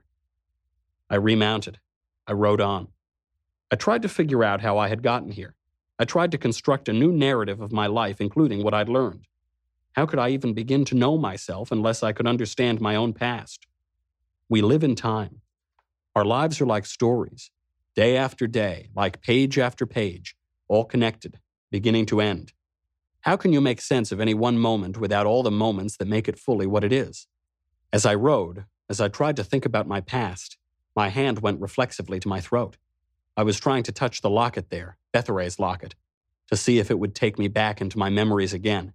I remounted. I rode on. I tried to figure out how I had gotten here. I tried to construct a new narrative of my life, including what I'd learned. How could I even begin to know myself unless I could understand my own past? We live in time. Our lives are like stories, day after day, like page after page, all connected, beginning to end. How can you make sense of any one moment without all the moments that make it fully what it is? As I rode, as I tried to think about my past, my hand went reflexively to my throat. I was trying to touch the locket there, Bethora's locket, to see if it would take me back into my memories again.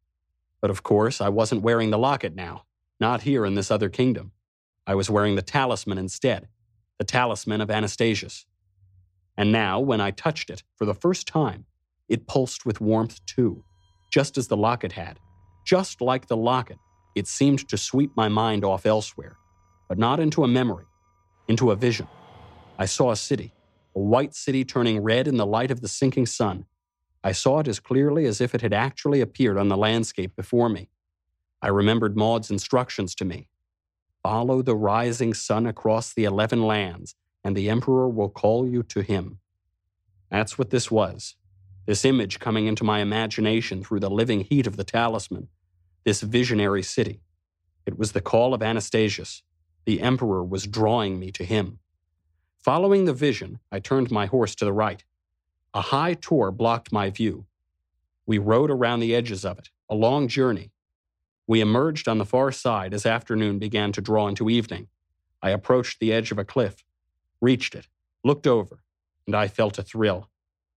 But of course, I wasn't wearing the locket now, not here in this other kingdom. I was wearing the talisman instead, the talisman of Anastasius. And now, when I touched it, for the first time, it pulsed with warmth too, just as the locket had. Just like the locket, it seemed to sweep my mind off elsewhere, but not into a memory, into a vision. I saw a city, a white city turning red in the light of the sinking sun. I saw it as clearly as if it had actually appeared on the landscape before me. I remembered Maud's instructions to me. Follow the rising sun across the 11 lands, and the emperor will call you to him. That's what this was. This image coming into my imagination through the living heat of the talisman. This visionary city. It was the call of Anastasius. The emperor was drawing me to him. Following the vision, I turned my horse to the right. A high tor blocked my view. We rode around the edges of it, a long journey. We emerged on the far side as afternoon began to draw into evening. I approached the edge of a cliff, reached it, looked over, and I felt a thrill.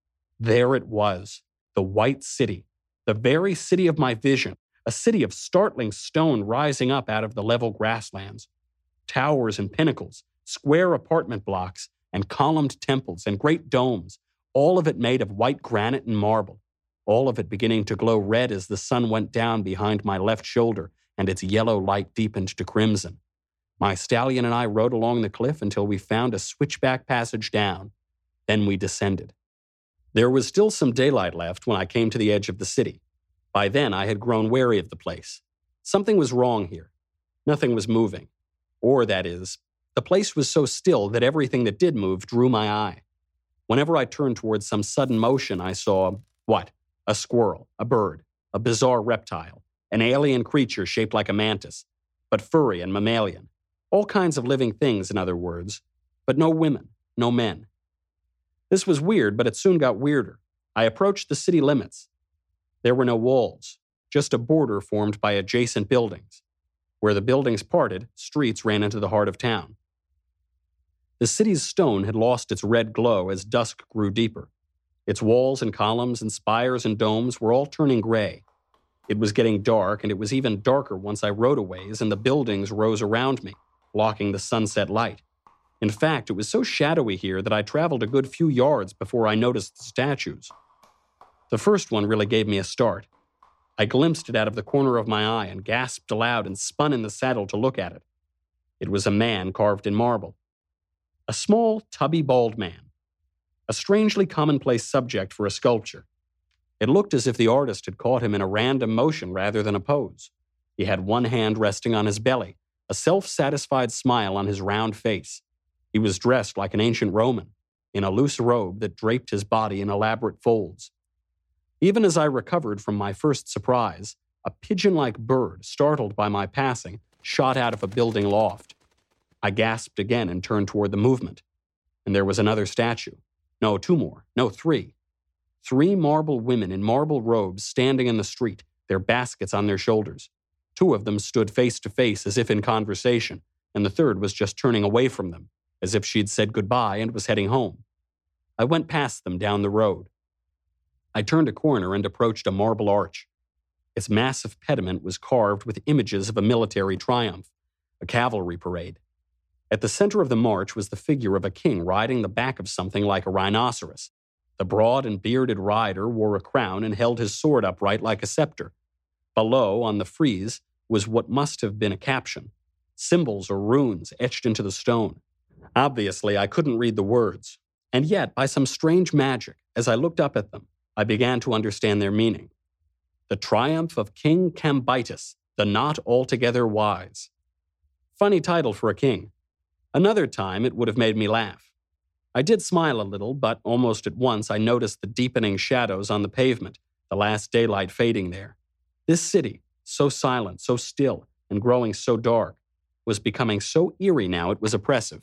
There it was, the White City, the very city of my vision, a city of startling stone rising up out of the level grasslands. Towers and pinnacles, square apartment blocks, and columned temples and great domes, all of it made of white granite and marble, all of it beginning to glow red as the sun went down behind my left shoulder and its yellow light deepened to crimson. My stallion and I rode along the cliff until we found a switchback passage down. Then we descended. There was still some daylight left when I came to the edge of the city. By then, I had grown wary of the place. Something was wrong here. Nothing was moving. Or, that is, the place was so still that everything that did move drew my eye. Whenever I turned towards some sudden motion, I saw, what? A squirrel, a bird, a bizarre reptile, an alien creature shaped like a mantis, but furry and mammalian. All kinds of living things, in other words, but no women, no men. This was weird, but it soon got weirder. I approached the city limits. There were no walls, just a border formed by adjacent buildings. Where the buildings parted, streets ran into the heart of town. The city's stone had lost its red glow as dusk grew deeper. Its walls and columns and spires and domes were all turning gray. It was getting dark, and it was even darker once I rode a ways and the buildings rose around me, blocking the sunset light. In fact, it was so shadowy here that I traveled a good few yards before I noticed the statues. The first one really gave me a start. I glimpsed it out of the corner of my eye and gasped aloud and spun in the saddle to look at it. It was a man carved in marble. A small, tubby, bald man. A strangely commonplace subject for a sculpture. It looked as if the artist had caught him in a random motion rather than a pose. He had one hand resting on his belly, a self-satisfied smile on his round face. He was dressed like an ancient Roman, in a loose robe that draped his body in elaborate folds. Even as I recovered from my first surprise, a pigeon-like bird, startled by my passing, shot out of a building loft. I gasped again and turned toward the movement. And there was another statue. No, two more. No, three. 3 marble women in marble robes standing in the street, their baskets on their shoulders. 2 of them stood face to face as if in conversation, and the third was just turning away from them, as if she'd said goodbye and was heading home. I went past them down the road. I turned a corner and approached a marble arch. Its massive pediment was carved with images of a military triumph, a cavalry parade. At the center of the march was the figure of a king riding the back of something like a rhinoceros. The broad and bearded rider wore a crown and held his sword upright like a scepter. Below, on the frieze, was what must have been a caption. Symbols or runes etched into the stone. Obviously, I couldn't read the words. And yet, by some strange magic, as I looked up at them, I began to understand their meaning. The triumph of King Cambyses, the not altogether wise. Funny title for a king. Another time, it would have made me laugh. I did smile a little, but almost at once I noticed the deepening shadows on the pavement, the last daylight fading there. This city, so silent, so still, and growing so dark, was becoming so eerie now it was oppressive.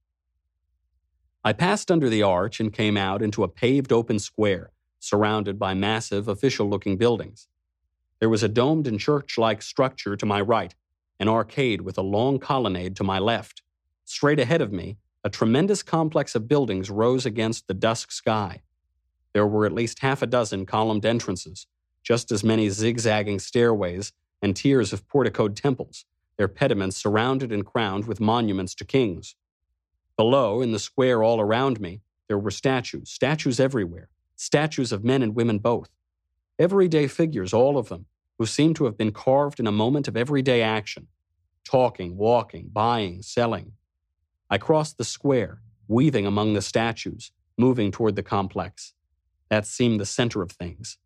I passed under the arch and came out into a paved open square, surrounded by massive, official-looking buildings. There was a domed and church-like structure to my right, an arcade with a long colonnade to my left. Straight ahead of me, a tremendous complex of buildings rose against the dusk sky. There were at least half a dozen columned entrances, just as many zigzagging stairways and tiers of porticoed temples, their pediments surrounded and crowned with monuments to kings. Below, in the square all around me, there were statues everywhere, statues of men and women both. Everyday figures, all of them, who seemed to have been carved in a moment of everyday action. Talking, walking, buying, selling. I crossed the square, weaving among the statues, moving toward the complex. That seemed the center of things.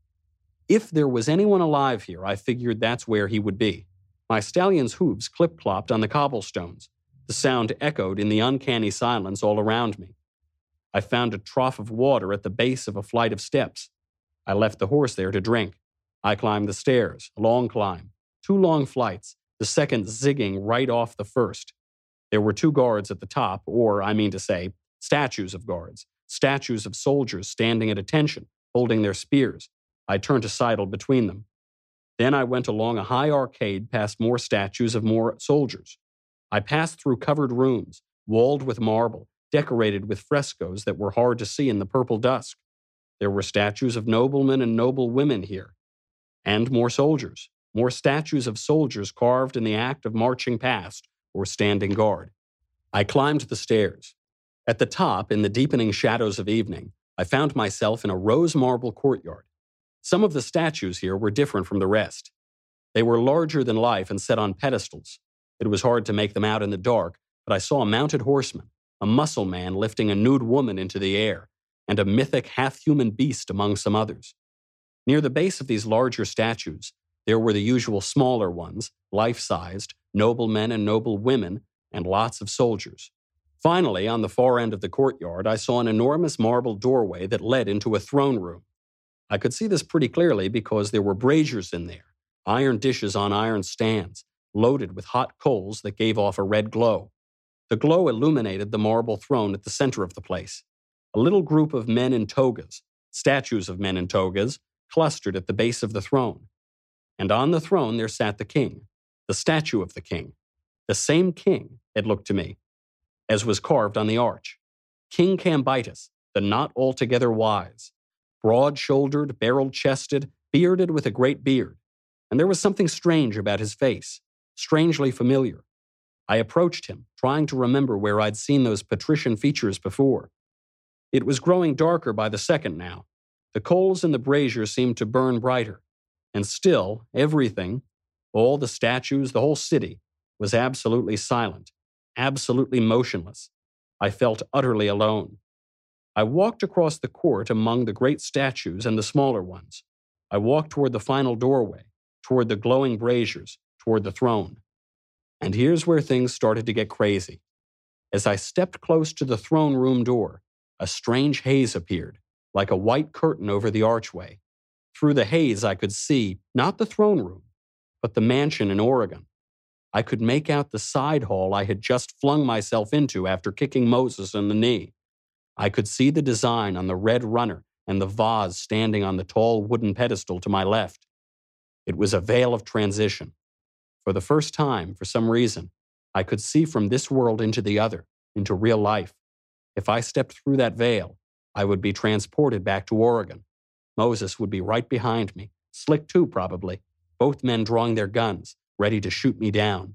If there was anyone alive here, I figured that's where he would be. My stallion's hooves clip-clopped on the cobblestones. The sound echoed in the uncanny silence all around me. I found a trough of water at the base of a flight of steps. I left the horse there to drink. I climbed the stairs, a long climb, 2 long flights, the second zigging right off the first. There were 2 guards at the top, or, I mean to say, statues of guards, statues of soldiers standing at attention, holding their spears. I turned to sidle between them. Then I went along a high arcade past more statues of more soldiers. I passed through covered rooms, walled with marble, decorated with frescoes that were hard to see in the purple dusk. There were statues of noblemen and noble women here. And more soldiers, more statues of soldiers carved in the act of marching past or standing guard. I climbed the stairs. At the top, in the deepening shadows of evening, I found myself in a rose marble courtyard. Some of the statues here were different from the rest. They were larger than life and set on pedestals. It was hard to make them out in the dark, but I saw a mounted horseman, a muscle man lifting a nude woman into the air, and a mythic half-human beast among some others. Near the base of these larger statues, there were the usual smaller ones, life-sized, noblemen and noble women, and lots of soldiers. Finally, on the far end of the courtyard, I saw an enormous marble doorway that led into a throne room. I could see this pretty clearly because there were braziers in there, iron dishes on iron stands, loaded with hot coals that gave off a red glow. The glow illuminated the marble throne at the center of the place. A little group of men in togas, statues of men in togas, clustered at the base of the throne. And on the throne there sat the king, the statue of the king. The same king, it looked to me, as was carved on the arch. King Cambyses, the not altogether wise. Broad-shouldered, barrel-chested, bearded with a great beard. And there was something strange about his face, strangely familiar. I approached him, trying to remember where I'd seen those patrician features before. It was growing darker by the second now. The coals in the brazier seemed to burn brighter. And still, everything, all the statues, the whole city, was absolutely silent, absolutely motionless. I felt utterly alone. I walked across the court among the great statues and the smaller ones. I walked toward the final doorway, toward the glowing braziers, toward the throne. And here's where things started to get crazy. As I stepped close to the throne room door, a strange haze appeared, like a white curtain over the archway. Through the haze, I could see, not the throne room, but the mansion in Oregon. I could make out the side hall I had just flung myself into after kicking Moses in the knee. I could see the design on the red runner and the vase standing on the tall wooden pedestal to my left. It was a veil of transition. For the first time, for some reason, I could see from this world into the other, into real life. If I stepped through that veil, I would be transported back to Oregon. Moses would be right behind me, Slick too probably, both men drawing their guns, ready to shoot me down.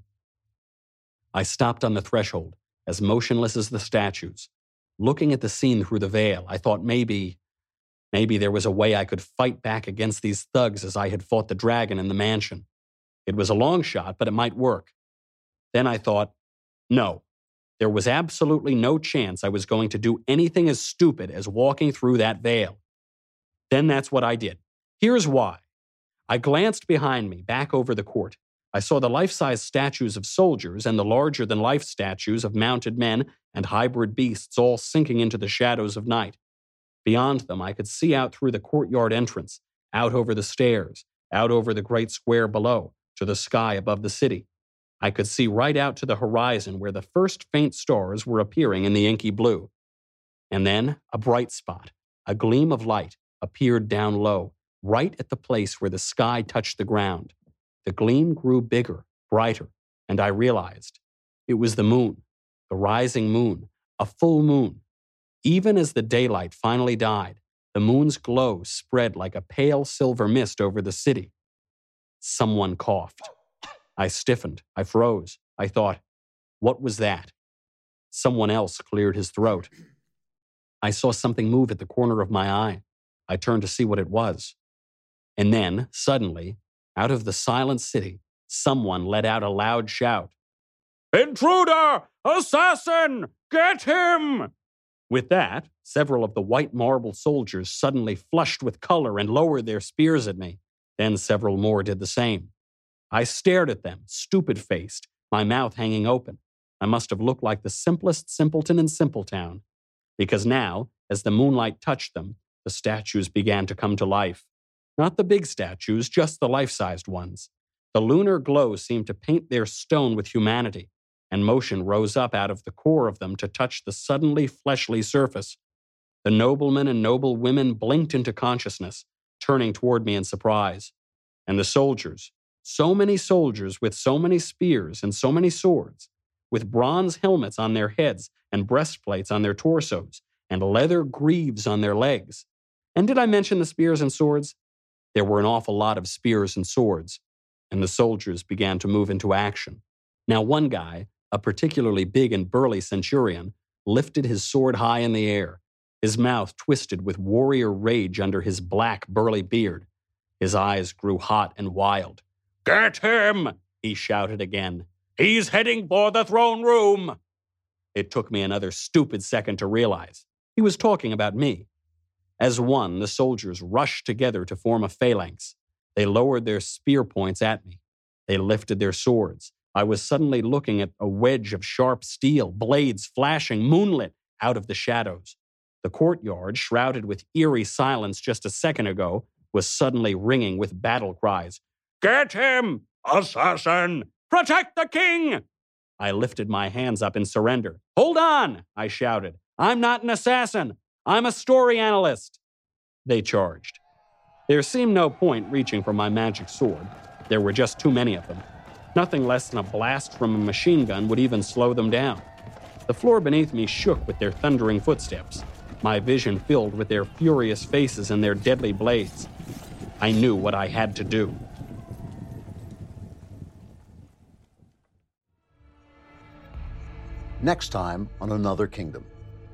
I stopped on the threshold, as motionless as the statues. Looking at the scene through the veil, I thought maybe Maybe there was a way I could fight back against these thugs as I had fought the dragon in the mansion. It was a long shot, but it might work. Then I thought, no, there was absolutely no chance I was going to do anything as stupid as walking through that veil. Then that's what I did. Here's why. I glanced behind me, back over the court. I saw the life-size statues of soldiers and the larger-than-life statues of mounted men and hybrid beasts all sinking into the shadows of night. Beyond them, I could see out through the courtyard entrance, out over the stairs, out over the great square below, to the sky above the city. I could see right out to the horizon where the first faint stars were appearing in the inky blue. And then a bright spot, a gleam of light, appeared down low, right at the place where the sky touched the ground. The gleam grew bigger, brighter, and I realized it was the moon, the rising moon, a full moon. Even as the daylight finally died, the moon's glow spread like a pale silver mist over the city. Someone coughed. I stiffened. I froze. I thought, what was that? Someone else cleared his throat. I saw something move at the corner of my eye. I turned to see what it was. And then, suddenly, out of the silent city, someone let out a loud shout. "Intruder! Assassin! Get him!" With that, several of the white marble soldiers suddenly flushed with color and lowered their spears at me. Then several more did the same. I stared at them, stupid-faced, my mouth hanging open. I must have looked like the simplest simpleton in Simpletown. Because now, as the moonlight touched them, the statues began to come to life. Not the big statues, just the life-sized ones. The lunar glow seemed to paint their stone with humanity, and motion rose up out of the core of them to touch the suddenly fleshly surface. The noblemen and noble women blinked into consciousness, turning toward me in surprise. And the soldiers, so many soldiers with so many spears and so many swords, with bronze helmets on their heads and breastplates on their torsos, and leather greaves on their legs. And did I mention the spears and swords? There were an awful lot of spears and swords, and the soldiers began to move into action. Now one guy, a particularly big and burly centurion, lifted his sword high in the air, his mouth twisted with warrior rage under his black, burly beard. His eyes grew hot and wild. "Get him!" he shouted again. "He's heading for the throne room!" It took me another stupid second to realize. He was talking about me. As one, the soldiers rushed together to form a phalanx. They lowered their spear points at me. They lifted their swords. I was suddenly looking at a wedge of sharp steel, blades flashing, moonlit, out of the shadows. The courtyard, shrouded with eerie silence just a second ago, was suddenly ringing with battle cries. "Get him! Assassin! Protect the king!" I lifted my hands up in surrender. "Hold on!" I shouted. "I'm not an assassin. I'm a story analyst." They charged. There seemed no point reaching for my magic sword. There were just too many of them. Nothing less than a blast from a machine gun would even slow them down. The floor beneath me shook with their thundering footsteps, my vision filled with their furious faces and their deadly blades. I knew what I had to do. Next time on Another Kingdom.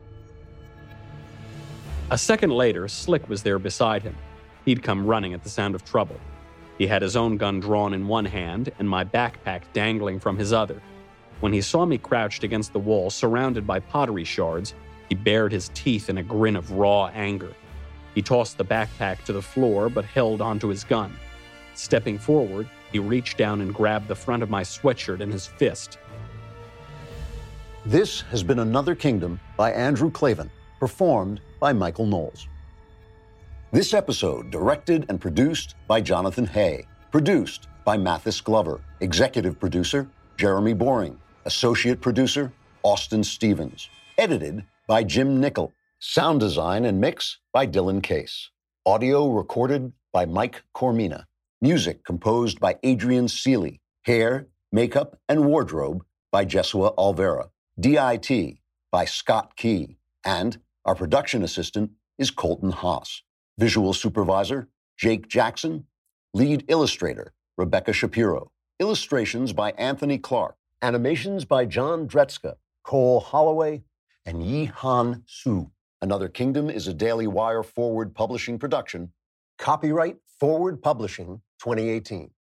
A second later, Slick was there beside him. He'd come running at the sound of trouble. He had his own gun drawn in one hand and my backpack dangling from his other. When he saw me crouched against the wall, surrounded by pottery shards, he bared his teeth in a grin of raw anger. He tossed the backpack to the floor but held onto his gun. Stepping forward, he reached down and grabbed the front of my sweatshirt in his fist. This has been Another Kingdom by Andrew Klavan, performed by Michael Knowles. This episode directed and produced by Jonathan Hay, produced by Mathis Glover, executive producer Jeremy Boring, associate producer Austin Stevens, edited by Jim Nickel, sound design and mix by Dylan Case, audio recorded by Mike Cormina, music composed by Adrian Seeley, hair, makeup, and wardrobe by Jesua Alvera, DIT by Scott Key, and our production assistant is Colton Haas. Visual supervisor, Jake Jackson. Lead illustrator, Rebecca Shapiro. Illustrations by Anthony Clark. Animations by John Dretska, Cole Holloway, and Yi-Han Su. Another Kingdom is a Daily Wire Forward Publishing production. Copyright Forward Publishing 2018.